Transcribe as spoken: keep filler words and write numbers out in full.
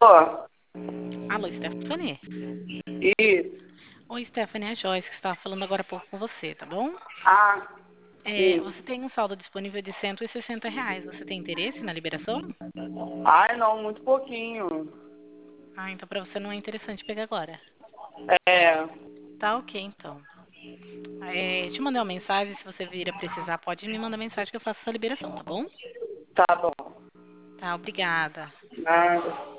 Ó, Alô, Stephanie? isso. Oi, Stephanie, é a Joyce que estava falando agora há pouco com você, tá bom? Ah, É, sim. você tem um saldo disponível de cento e sessenta reais. Você tem interesse na liberação? Ai, não, muito pouquinho. Ah, então para você não é interessante pegar agora. É, Tá ok, então. É, te mandei uma mensagem, se você vir a precisar, pode me mandar mensagem que eu faço essa liberação, tá bom? tá bom. Tá, obrigada. Nada.